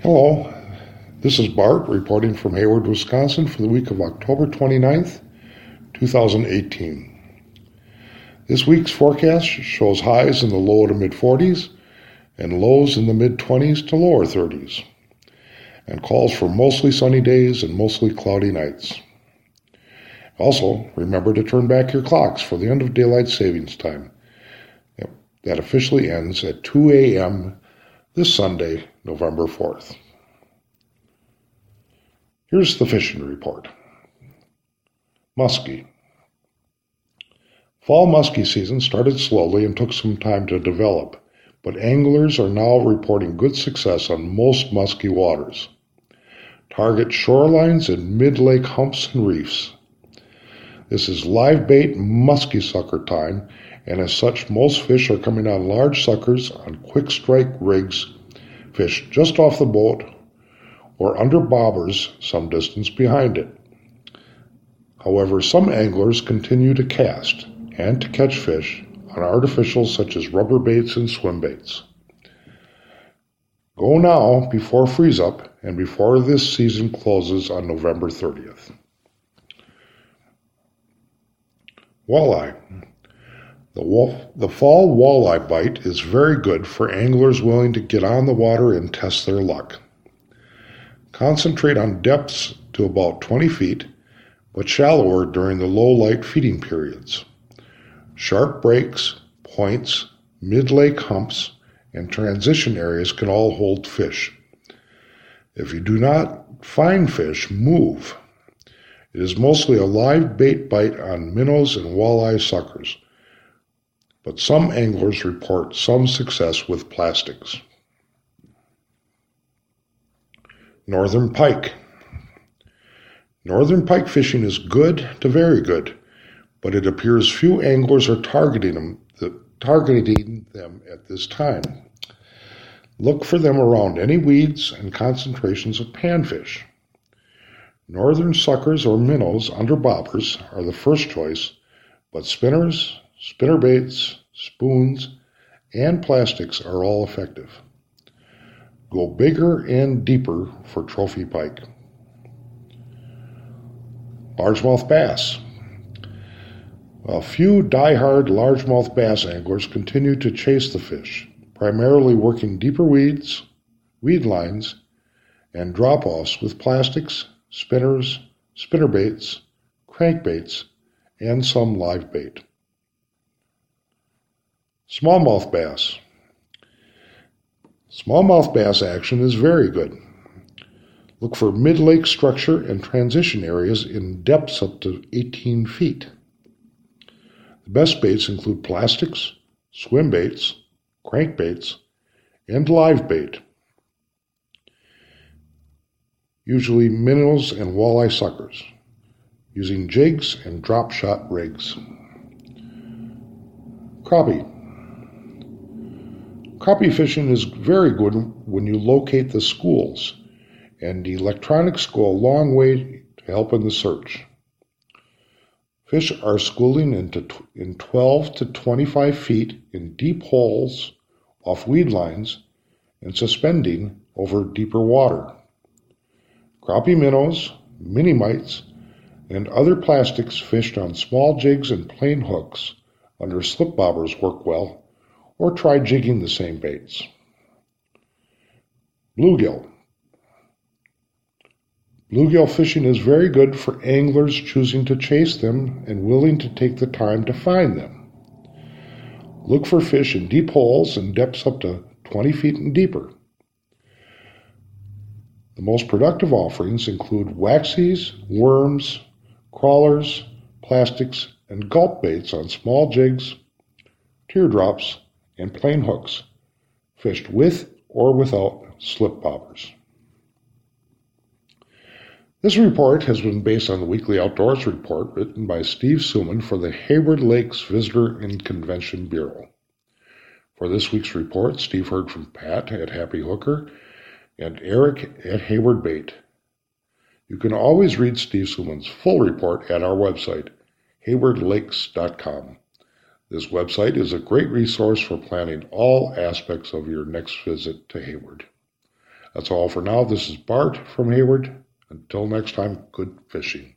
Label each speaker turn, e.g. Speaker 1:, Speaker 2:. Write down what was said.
Speaker 1: Hello, this is Bart reporting from Hayward, Wisconsin for the week of October 29th, 2018. This week's forecast shows highs in the low to mid-40s and lows in the mid-20s to lower 30s, and calls for mostly sunny days and mostly cloudy nights. Also, remember to turn back your clocks for the end of daylight savings time. That officially ends at 2 a.m. this Sunday, November 4th. Here's the fishing report. Muskie. Fall muskie season started slowly and took some time to develop, but anglers are now reporting good success on most muskie waters. Target shorelines and mid-lake humps and reefs. This is live bait muskie sucker time, and as such, most fish are coming on large suckers on quick strike rigs, fished just off the boat or under bobbers some distance behind it. However, some anglers continue to cast and to catch fish on artificials such as rubber baits and swim baits. Go now before freeze up and before this season closes on November 30th. Walleye. The fall walleye bite is very good for anglers willing to get on the water and test their luck. Concentrate on depths to about 20 feet, but shallower during the low light feeding periods. Sharp breaks, points, mid-lake humps, and transition areas can all hold fish. If you do not find fish, move. It is mostly a live bait bite on minnows and walleye suckers, but some anglers report some success with plastics. Northern pike. Northern pike fishing is good to very good, but it appears few anglers are targeting them at this time. Look for them around any weeds and concentrations of panfish. Northern suckers or minnows under bobbers are the first choice, but spinners, spinnerbaits, spoons, and plastics are all effective. Go bigger and deeper for trophy pike. Largemouth bass. While few die-hard largemouth bass anglers continue to chase the fish, primarily working deeper weeds, weed lines, and drop-offs with plastics, spinners, spinnerbaits, crankbaits, and some live bait. Smallmouth bass. Smallmouth bass action is very good. Look for mid-lake structure and transition areas in depths up to 18 feet. The best baits include plastics, swim baits, crankbaits, and live bait. Usually minnows and walleye suckers, using jigs and drop shot rigs. Crappie. Crappie fishing is very good when you locate the schools, and electronics go a long way to help in the search. Fish are schooling in 12 to 25 feet in deep holes off weed lines and suspending over deeper water. Crappie minnows, mini mites, and other plastics fished on small jigs and plain hooks under slip bobbers work well, or try jigging the same baits. Bluegill. Bluegill fishing is very good for anglers choosing to chase them and willing to take the time to find them. Look for fish in deep holes and depths up to 20 feet and deeper. The most productive offerings include waxies, worms, crawlers, plastics, and gulp baits on small jigs, teardrops, and plain hooks, fished with or without slip bobbers. This report has been based on the Weekly Outdoors Report written by Steve Suman for the Hayward Lakes Visitor and Convention Bureau. For this week's report, Steve heard from Pat at Happy Hooker and Eric at Hayward Bait. You can always read Steve Suman's full report at our website, haywardlakes.com. This website is a great resource for planning all aspects of your next visit to Hayward. That's all for now. This is Bart from Hayward. Until next time, good fishing.